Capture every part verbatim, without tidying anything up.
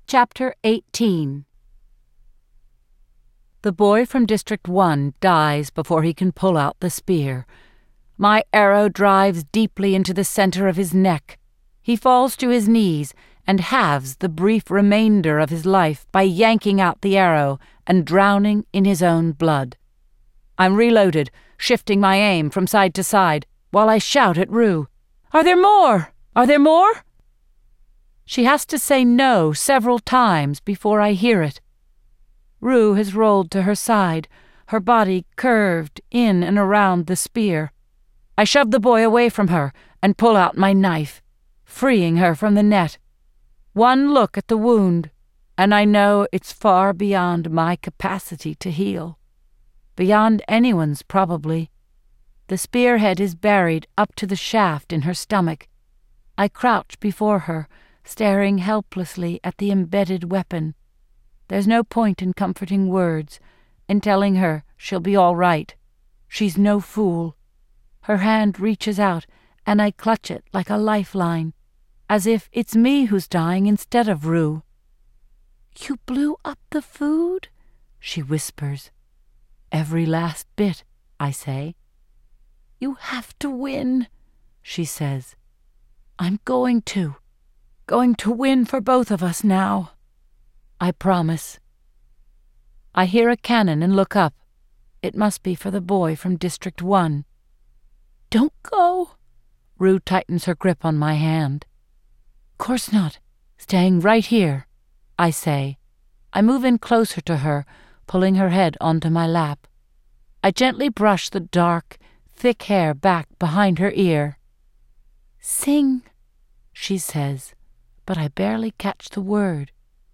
Chapter eighteen. The boy from District one dies before he can pull out the spear. My arrow drives deeply into the center of his neck. He falls to his knees and halves the brief remainder of his life by yanking out the arrow and drowning in his own blood. I'm reloaded, shifting my aim from side to side, while I shout at Rue, "Are there more? Are there more?" She has to say no several times before I hear it. Rue has rolled to her side, her body curved in and around the spear. I shove the boy away from her and pull out my knife, freeing her from the net. One look at the wound, and I know it's far beyond my capacity to heal. Beyond anyone's, probably. The spearhead is buried up to the shaft in her stomach. I crouch before her, staring helplessly at the embedded weapon. There's no point in comforting words, in telling her she'll be all right. She's no fool. Her hand reaches out, and I clutch it like a lifeline, as if it's me who's dying instead of Rue. "You blew up the food?" she whispers. "Every last bit," I say. "You have to win," she says. "I'm going to. Going to win for both of us now. I promise." I hear a cannon and look up. It must be for the boy from District one. "Don't go." Rue tightens her grip on my hand. "Course not. Staying right here," I say. I move in closer to her, pulling her head onto my lap. I gently brush the dark, thick hair back behind her ear. "Sing," she says, but I barely catch the word.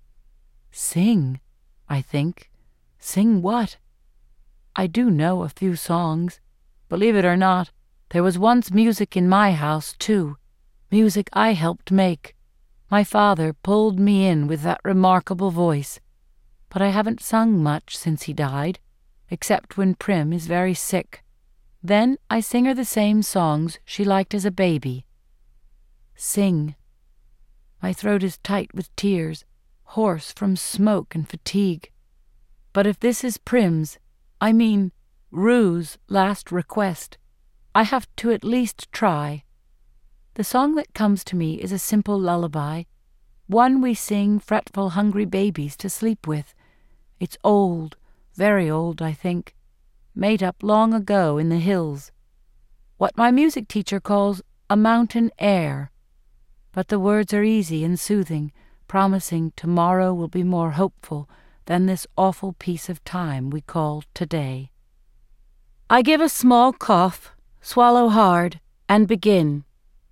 Sing, I think. Sing what? I do know a few songs. Believe it or not, there was once music in my house, too. Music I helped make. My father pulled me in with that remarkable voice. But I haven't sung much since he died, except when Prim is very sick. Then I sing her the same songs she liked as a baby. Sing. My throat is tight with tears, hoarse from smoke and fatigue. But if this is Prim's, I mean Rue's last request, I have to at least try. The song that comes to me is a simple lullaby, one we sing fretful, hungry babies to sleep with. It's old, very old, I think, made up long ago in the hills. What my music teacher calls a mountain air. But the words are easy and soothing, promising tomorrow will be more hopeful than this awful piece of time we call today. I give a small cough, swallow hard, and begin.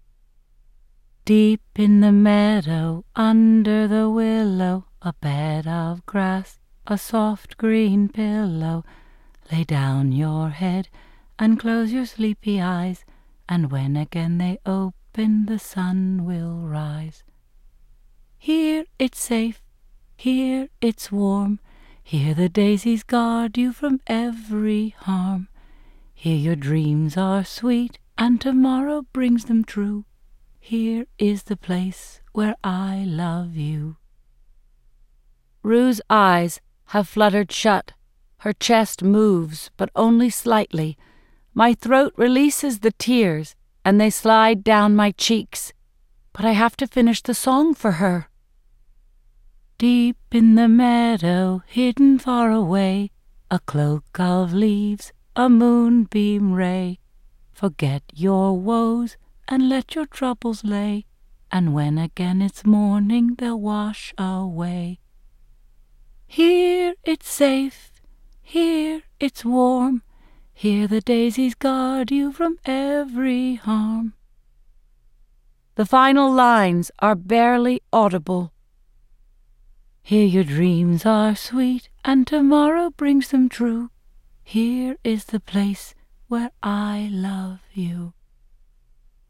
Deep in the meadow, under the willow, a bed of grass, a soft green pillow. Lay down your head and close your sleepy eyes, and when again they open, the sun will rise. Here it's safe, here it's warm, here the daisies guard you from every harm. Here your dreams are sweet, and tomorrow brings them true. Here is the place where I love you. Rue's eyes have fluttered shut. Her chest moves, but only slightly. My throat releases the tears, and they slide down my cheeks. But I have to finish the song for her. Deep in the meadow, hidden far away, a cloak of leaves, a moonbeam ray. Forget your woes and let your troubles lay, and when again it's morning, they'll wash away. Here it's safe, here it's warm, here the daisies guard you from every harm. The final lines are barely audible. Here your dreams are sweet, and tomorrow brings them true. Here is the place where I love you.